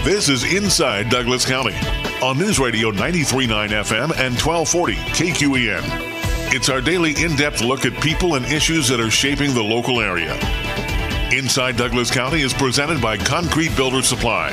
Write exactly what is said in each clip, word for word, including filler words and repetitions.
This is Inside Douglas County on News Radio ninety-three point nine F M and twelve forty K Q E N. It's our daily in-depth look at people and issues that are shaping the local area. Inside Douglas County is presented by Concrete Builder Supply.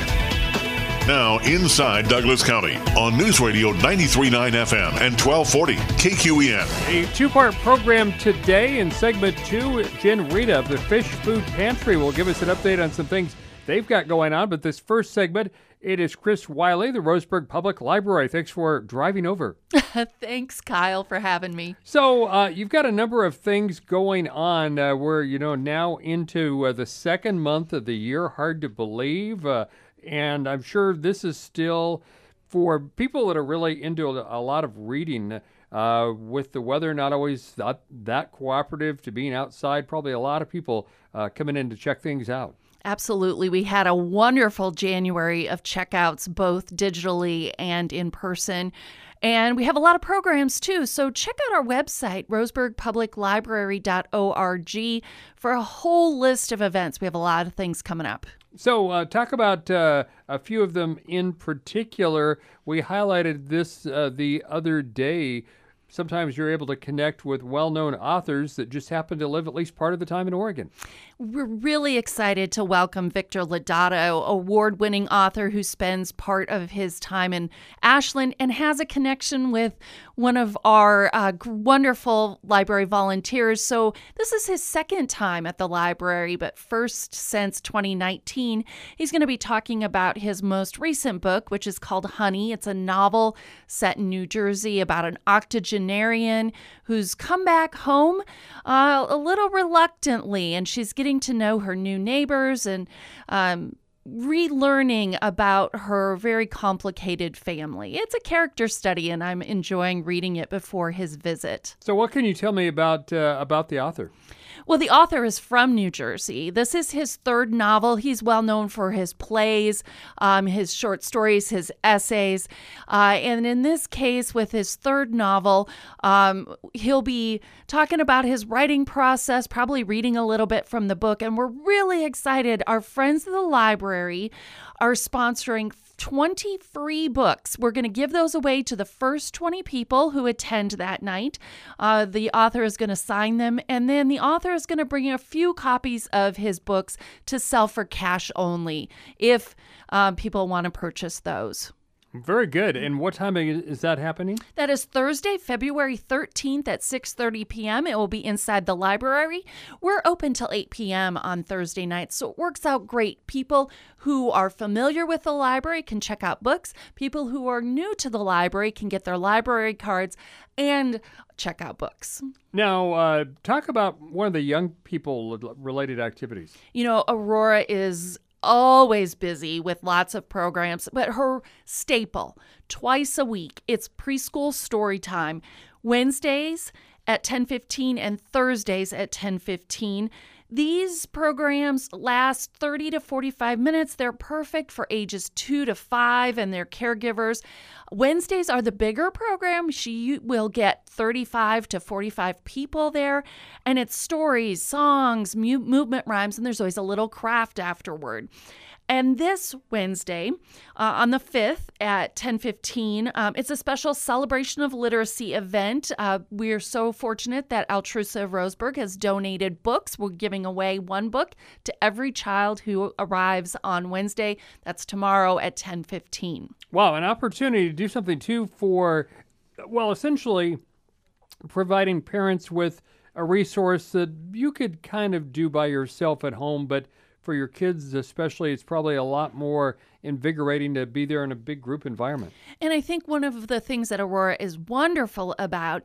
Now, Inside Douglas County on News Radio ninety-three point nine F M and twelve forty K Q E N. A two-part program today. In segment two, Jen Rita of the Fish Food Pantry will give us an update on some things they've got going on. But this first segment, it is Chris Wiley, the Roseburg Public Library. Thanks for driving over. Thanks, Kyle, for having me. So uh, you've got a number of things going on. Uh, we're, you know, now into uh, the second month of the year. Hard to believe. Uh, and I'm sure this is still for people that are really into a lot of reading. Uh, with the weather not always that, that cooperative to being outside, probably a lot of people uh, coming in to check things out. Absolutely. We had a wonderful January of checkouts, both digitally and in person. And we have a lot of programs, too. So check out our website, roseburg public library dot org, for a whole list of events. We have a lot of things coming up. So uh, talk about uh, a few of them in particular. We highlighted this uh, the other day. Sometimes you're able to connect with well-known authors that just happen to live at least part of the time in Oregon. We're really excited to welcome Victor Lodato, award-winning author who spends part of his time in Ashland and has a connection with one of our uh, wonderful library volunteers. So this is his second time at the library, but first since twenty nineteen. He's going to be talking about his most recent book, which is called Honey. It's a novel set in New Jersey about an octogenarian who's come back home uh, a little reluctantly, and she's getting to know her new neighbors and um, relearning about her very complicated family. It's a character study, and I'm enjoying reading it before his visit. So what can you tell me about uh, about the author? Well, the author is from New Jersey. This is his third novel. He's well known for his plays, um, his short stories, his essays. Uh, and in this case, with his third novel, um, he'll be talking about his writing process, probably reading a little bit from the book. And we're really excited. Our friends at the library are sponsoring twenty free books. We're going to give those away to the first twenty people who attend that night. Uh, the author is going to sign them, and then the author is going to bring a few copies of his books to sell for cash only if um, people want to purchase those. Very good. And what time is that happening? That is Thursday, February thirteenth at six thirty p.m. It will be inside the library. We're open till eight p.m. on Thursday nights, so it works out great. People who are familiar with the library can check out books. People who are new to the library can get their library cards and check out books. Now, uh, talk about one of the young people-related activities. You know, Aurora is always busy with lots of programs, but her staple, twice a week, it's preschool story time. Wednesdays at ten fifteen and Thursdays at ten fifteen. These programs last thirty to forty-five minutes. They're perfect for ages two to five and their caregivers. Wednesdays are the bigger program. She will get thirty-five to forty-five people there. And it's stories, songs, mu- movement rhymes, and there's always a little craft afterward. And this Wednesday, uh, on the fifth at ten fifteen, um, it's a special celebration of literacy event. Uh, we're so fortunate that Altrusa of Roseburg has donated books. We're giving away one book to every child who arrives on Wednesday. That's tomorrow at ten fifteen. Wow, an opportunity to do something, too, for, well, essentially providing parents with a resource that you could kind of do by yourself at home, but for your kids especially, it's probably a lot more invigorating to be there in a big group environment. And I think one of the things that Aurora is wonderful about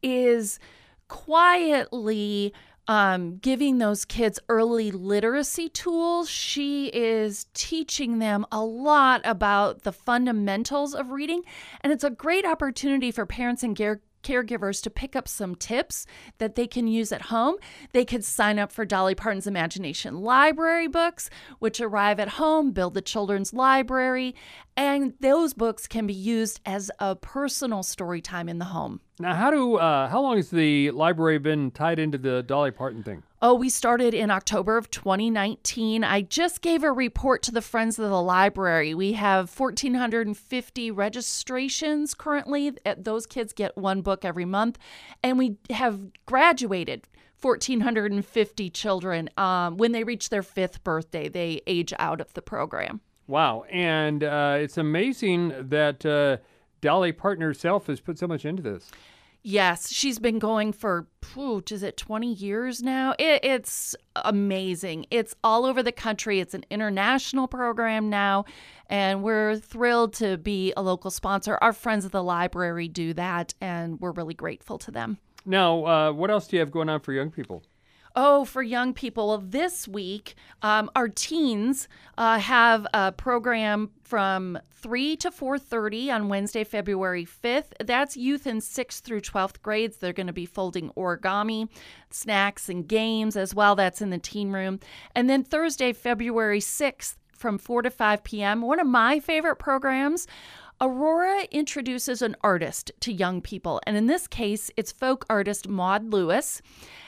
is quietly um, giving those kids early literacy tools. She is teaching them a lot about the fundamentals of reading, and it's a great opportunity for parents and care- caregivers to pick up some tips that they can use at home. They could sign up for Dolly Parton's Imagination Library books, which arrive at home, build the children's library, and those books can be used as a personal story time in the home. Now, how do uh, how long has the library been tied into the Dolly Parton thing? Oh, we started in October of twenty nineteen. I just gave a report to the Friends of the Library. We have one thousand four hundred fifty registrations currently. Those kids get one book every month. And we have graduated one thousand four hundred fifty children. Um, when they reach their fifth birthday, they age out of the program. Wow. And uh, it's amazing that uh, Dolly Parton herself has put so much into this. Yes, she's been going for, whew, is it twenty years now? It, it's amazing. It's all over the country. It's an international program now, and we're thrilled to be a local sponsor. Our Friends of the Library do that, and we're really grateful to them. Now, uh, what else do you have going on for young people? Oh, for young people, well, this week, um, our teens uh, have a program from three to four thirty on Wednesday, February fifth. That's youth in sixth through twelfth grades. They're going to be folding origami, snacks, and games as well. That's in the teen room. And then Thursday, February sixth, from four to five p.m., one of my favorite programs, Aurora introduces an artist to young people. And in this case, it's folk artist Maud Lewis.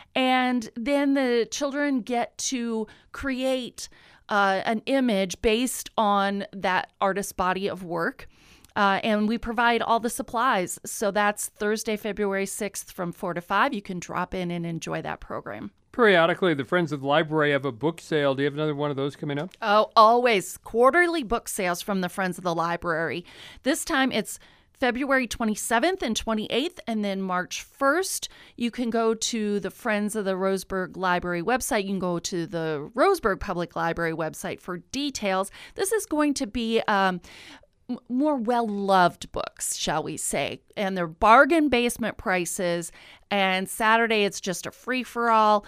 And then the children get to create uh, an image based on that artist's body of work. Uh, and we provide all the supplies. So that's Thursday, February sixth from four to five. You can drop in and enjoy that program. Periodically, the Friends of the Library have a book sale. Do you have another one of those coming up? Oh, always. Quarterly book sales from the Friends of the Library. This time it's February twenty-seventh and twenty-eighth, and then March first. You can go to the Friends of the Roseburg Library website. You can go to the Roseburg Public Library website for details. This is going to be um, more well-loved books, shall we say, and they're bargain basement prices, and Saturday it's just a free-for-all.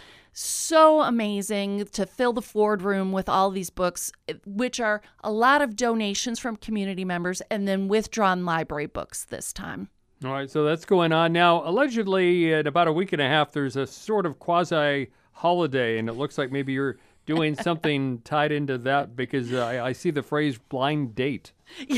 So amazing to fill the Ford room with all these books, which are a lot of donations from community members and then withdrawn library books this time. All right, so that's going on. Now, allegedly, in about a week and a half, there's a sort of quasi-holiday, and it looks like maybe you're doing something tied into that because uh, I, I see the phrase blind date.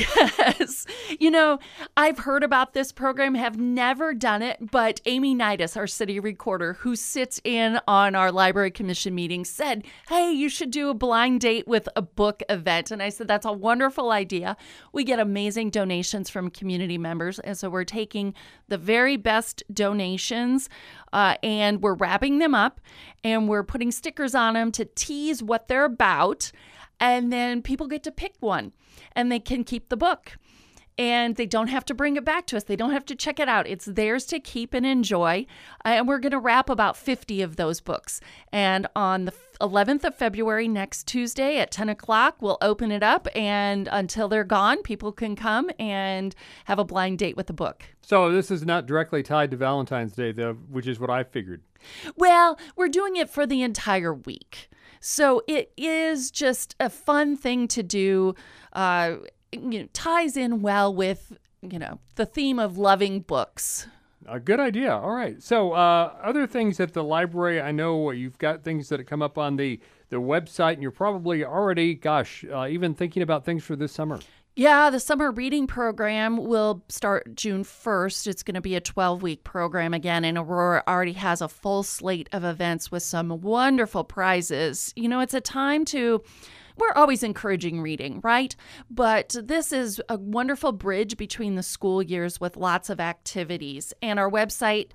Yes. You know, I've heard about this program, have never done it, but Amy Nidus, our city recorder, who sits in on our library commission meetings, said, hey, you should do a blind date with a book event. And I said, that's a wonderful idea. We get amazing donations from community members. And so we're taking the very best donations uh, and we're wrapping them up and we're putting stickers on them to tease what they're about. And then people get to pick one and they can keep the book and they don't have to bring it back to us. They don't have to check it out. It's theirs to keep and enjoy. And we're going to wrap about fifty of those books. And on the eleventh of February, next Tuesday at ten o'clock, we'll open it up. And until they're gone, people can come and have a blind date with the book. So this is not directly tied to Valentine's Day, though, which is what I figured. Well, we're doing it for the entire week. So it is just a fun thing to do. Uh, you know, ties in well with, you know, the theme of loving books. A good idea. All right. So uh, other things at the library, I know you've got things that come up on the, the website, and you're probably already, gosh, uh, even thinking about things for this summer. Yeah, the summer reading program will start June first. It's going to be a twelve-week program again, and Aurora already has a full slate of events with some wonderful prizes. You know, it's a time to, we're always encouraging reading, right? But this is a wonderful bridge between the school years with lots of activities, and our website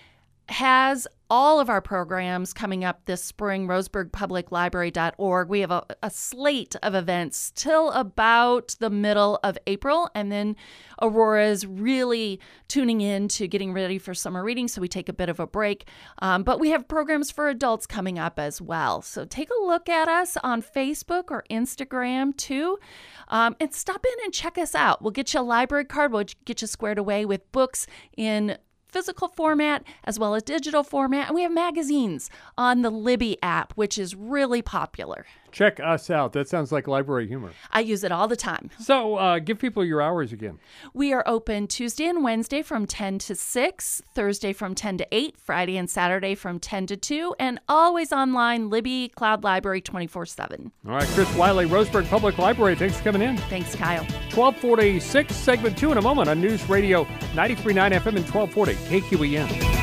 has all of our programs coming up this spring, roseburg public library dot org. We have a, a slate of events till about the middle of April, and then Aurora is really tuning in to getting ready for summer reading, so we take a bit of a break. Um, but we have programs for adults coming up as well. So take a look at us on Facebook or Instagram too, um, and stop in and check us out. We'll get you a library card. We'll get you squared away with books in physical format as well as digital format, and we have magazines on the Libby app, which is really popular. Check us out. That sounds like library humor. I use it all the time. So uh, give people your hours again. We are open Tuesday and Wednesday from ten to six, Thursday from ten to eight, Friday and Saturday from ten to two, and always online, Libby Cloud Library twenty-four seven. All right, Chris Wiley, Roseburg Public Library. Thanks for coming in. Thanks, Kyle. twelve forty-six, segment two in a moment on News Radio ninety-three point nine F M and twelve forty K Q E N.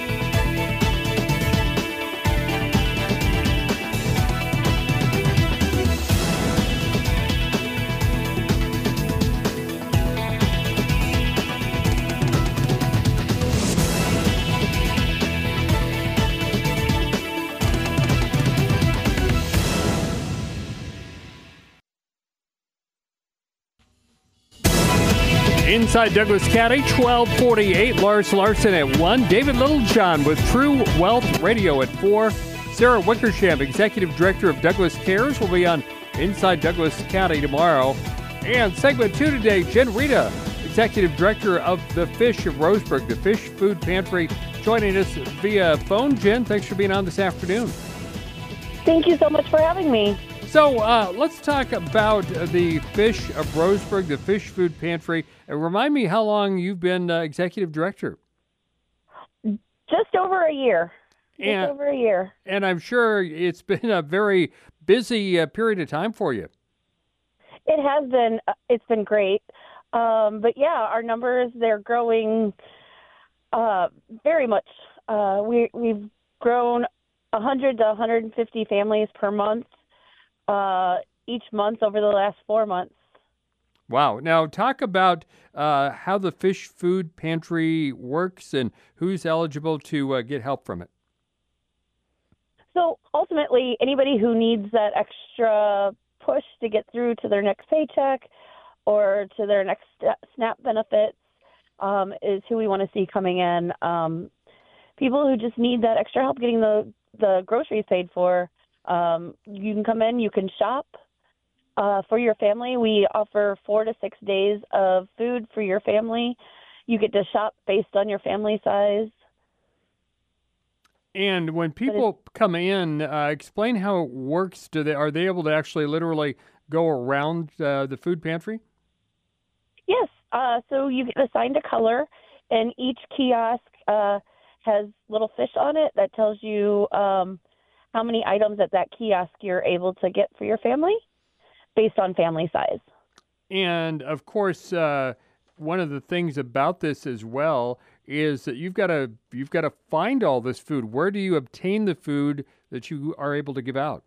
Inside Douglas County, twelve forty-eight. Lars Larson at one. David Littlejohn with True Wealth Radio at four. Sarah Wickersham, Executive Director of Douglas Cares, will be on Inside Douglas County tomorrow. And segment two today, Jen Rita, Executive Director of The Fish of Roseburg, the Fish Food Pantry, joining us via phone. Jen, thanks for being on this afternoon. Thank you so much for having me. So uh, let's talk about the Fish of Roseburg, the Fish Food Pantry. And remind me how long you've been uh, Executive Director. Just over a year. Just and, over a year. And I'm sure it's been a very busy uh, period of time for you. It has been. It's been great. Um, but yeah, our numbers, they're growing uh, very much. Uh, we, we've grown one hundred to one hundred fifty families per month. Uh, each month over the last four months. Wow. Now, talk about uh, how the Fish Food Pantry works and who's eligible to uh, get help from it. So ultimately, anybody who needs that extra push to get through to their next paycheck or to their next SNAP benefits um, is who we want to see coming in. Um, people who just need that extra help getting the, the groceries paid for. Um, you can come in, you can shop uh, for your family. We offer four to six days of food for your family. You get to shop based on your family size. And when people come in, uh, explain how it works. Do they are they able to actually literally go around uh, the food pantry? Yes. Uh, so you get assigned a color, and each kiosk uh, has little fish on it that tells you um, how many items at that kiosk you're able to get for your family based on family size. And, of course, uh, one of the things about this as well is that you've got to you've got to find all this food. Where do you obtain the food that you are able to give out?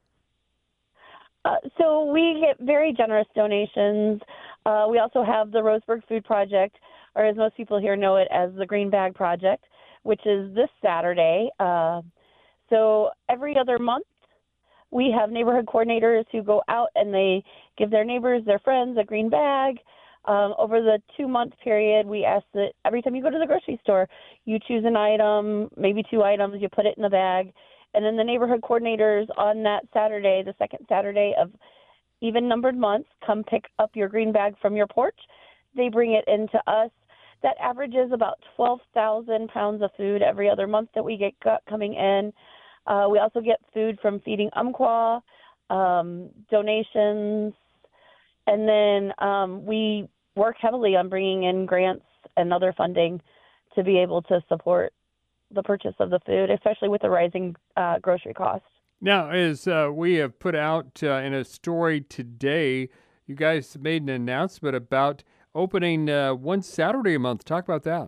Uh, so we get very generous donations. Uh, we also have the Roseburg Food Project, or as most people here know it as the Green Bag Project, which is this Saturday. Uh, So every other month, we have neighborhood coordinators who go out and they give their neighbors, their friends, a green bag. Um, over the two-month period, we ask that every time you go to the grocery store, you choose an item, maybe two items, you put it in the bag. And then the neighborhood coordinators on that Saturday, the second Saturday of even-numbered months, come pick up your green bag from your porch. They bring it into us. That averages about twelve thousand pounds of food every other month that we get coming in. Uh, we also get food from Feeding Umpqua, um, donations, and then um, we work heavily on bringing in grants and other funding to be able to support the purchase of the food, especially with the rising uh, grocery costs. Now, as uh, we have put out uh, in a story today, you guys made an announcement about opening uh, one Saturday a month. Talk about that.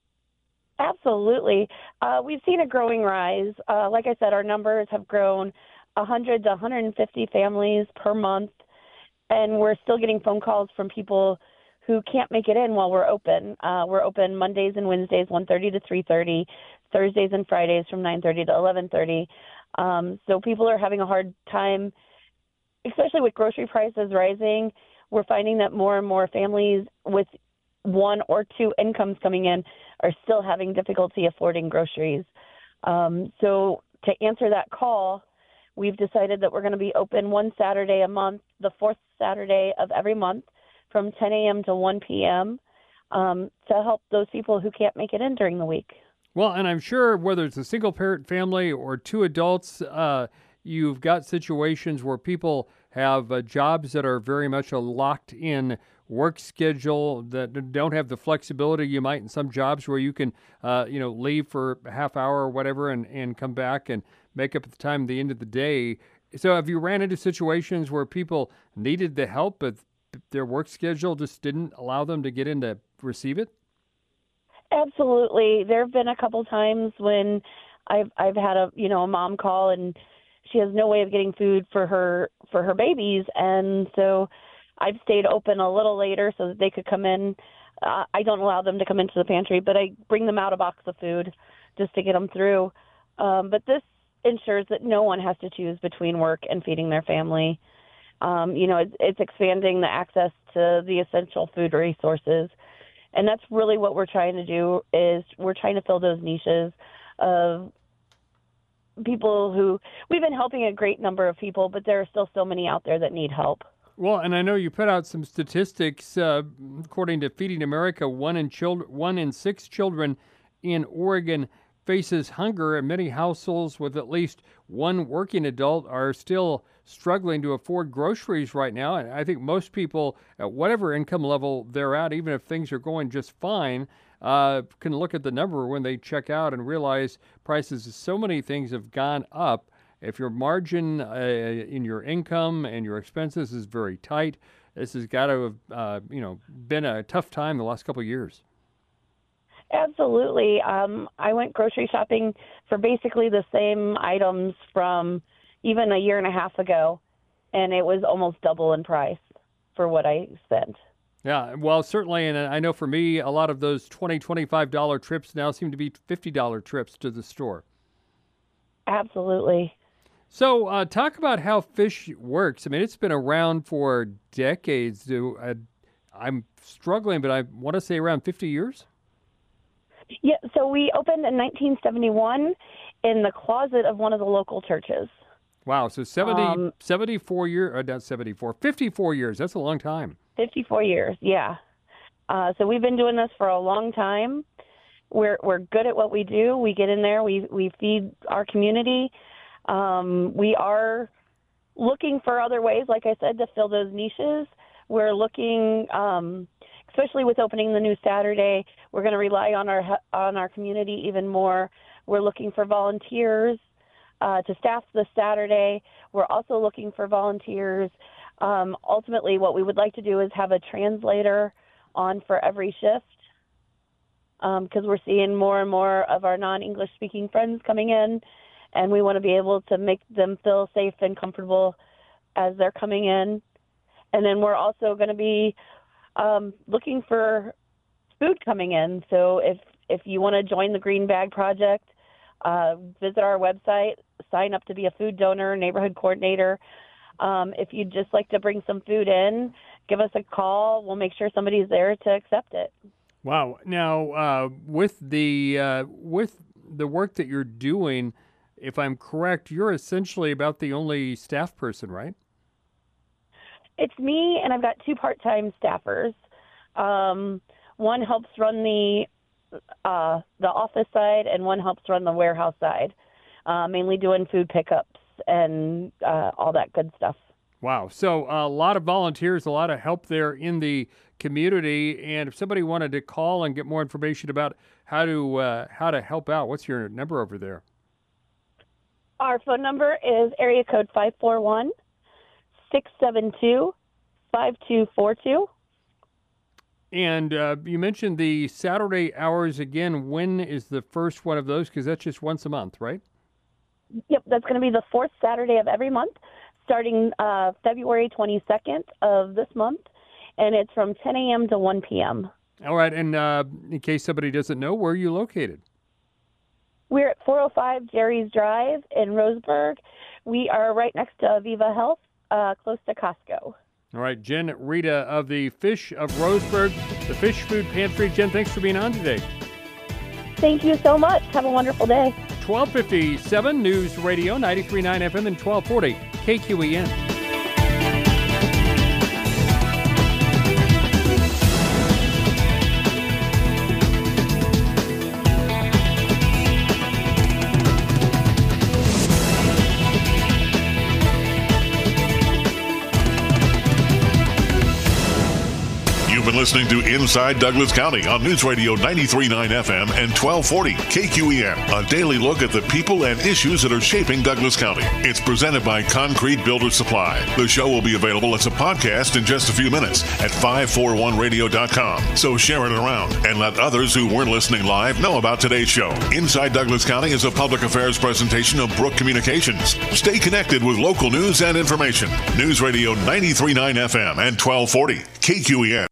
Absolutely. Uh, we've seen a growing rise. Uh, like I said, our numbers have grown one hundred to one hundred fifty families per month, and we're still getting phone calls from people who can't make it in while we're open. Uh, we're open Mondays and Wednesdays, one thirty to three thirty, Thursdays and Fridays from nine thirty to eleven thirty. Um, so people are having a hard time, especially with grocery prices rising. We're finding that more and more families with one or two incomes coming in are still having difficulty affording groceries. Um, so to answer that call, we've decided that we're going to be open one Saturday a month, the fourth Saturday of every month from ten a.m. to one p.m. Um, to help those people who can't make it in during the week. Well, and I'm sure whether it's a single parent family or two adults, uh, you've got situations where people have uh, jobs that are very much a locked-in work schedule that don't have the flexibility you might in some jobs where you can, uh, you know, leave for a half hour or whatever and, and come back and make up at the time at the end of the day. So have you ran into situations where people needed the help, but their work schedule just didn't allow them to get in to receive it? Absolutely. There have been a couple times when I've I've had a you know a mom call and she has no way of getting food for her for her babies, and so I've stayed open a little later so that they could come in. Uh, I don't allow them to come into the pantry, but I bring them out a box of food just to get them through. Um, but this ensures that no one has to choose between work and feeding their family. Um, you know, it's, it's expanding the access to the essential food resources. And that's really what we're trying to do is we're trying to fill those niches of people who we've been helping a great number of people, but there are still so many out there that need help. Well, and I know you put out some statistics. Uh, according to Feeding America, one in children, one in six children in Oregon faces hunger, and many households with at least one working adult are still struggling to afford groceries right now. And I think most people, at whatever income level they're at, even if things are going just fine, uh, can look at the number when they check out and realize prices of so many things have gone up. If your margin uh, in your income and your expenses is very tight, this has got to have uh, you know been a tough time the last couple of years. Absolutely. Um, I went grocery shopping for basically the same items from even a year and a half ago, and it was almost double in price for what I spent. Yeah, well, certainly, and I know for me, a lot of those twenty dollars, twenty-five dollars trips now seem to be fifty dollars trips to the store. Absolutely. So uh, talk about how fish works. I mean, it's been around for decades. Do uh, I'm struggling, but I want to say around fifty years? Yeah, so we opened in nineteen seventy-one in the closet of one of the local churches. Wow, so seventy, um, seventy-four years, or not seventy-four, fifty-four years. That's a long time. fifty-four years, yeah. Uh, so we've been doing this for a long time. We're we're good at what we do. We get in there, we we feed our community. Um, we are looking for other ways, like I said, to fill those niches. We're looking, um, especially with opening the new Saturday, we're going to rely on our on our community even more. We're looking for volunteers uh, to staff this Saturday. We're also looking for volunteers. Um, ultimately, what we would like to do is have a translator on for every shift because um, we're seeing more and more of our non-English speaking friends coming in, and we want to be able to make them feel safe and comfortable as they're coming in. And then we're also going to be um, looking for food coming in. So if, if you want to join the Green Bag Project, uh, visit our website, sign up to be a food donor, neighborhood coordinator. Um, if you'd just like to bring some food in, give us a call. We'll make sure somebody's there to accept it. Wow. Now, uh, with the uh, with the work that you're doing, if I'm correct, you're essentially about the only staff person, right? It's me, and I've got two part-time staffers. Um, one helps run the uh, the office side, and one helps run the warehouse side, uh, mainly doing food pickups and uh, all that good stuff. Wow. So a lot of volunteers, a lot of help there in the community. And if somebody wanted to call and get more information about how to uh, how to help out, what's your number over there? Our phone number is area code five four one, six seven two, five two four two. And uh, you mentioned the Saturday hours again. When is the first one of those? Because that's just once a month, right? Yep, that's going to be the fourth Saturday of every month, starting uh, February twenty-second of this month, and it's from ten a.m. to one p.m. All right, and uh, in case somebody doesn't know, where are you located? We're at four oh five Jerry's Drive in Roseburg. We are right next to Aviva Health, uh, close to Costco. All right, Jen Rita of the Fish of Roseburg, the Fish Food Pantry. Jen, thanks for being on today. Thank you so much. Have a wonderful day. twelve fifty-seven News Radio, ninety-three point nine F M and twelve forty K Q E N. been listening to Inside Douglas County on News Radio ninety-three point nine F M and twelve forty K Q E N, a daily look at the people and issues that are shaping Douglas County. It's presented by Concrete Builder Supply. The show will be available as a podcast in just a few minutes at five forty-one radio dot com. So share it around and let others who weren't listening live know about today's show. Inside Douglas County is a public affairs presentation of Brook Communications. Stay connected with local news and information. News Radio ninety-three point nine F M and twelve forty K Q E N.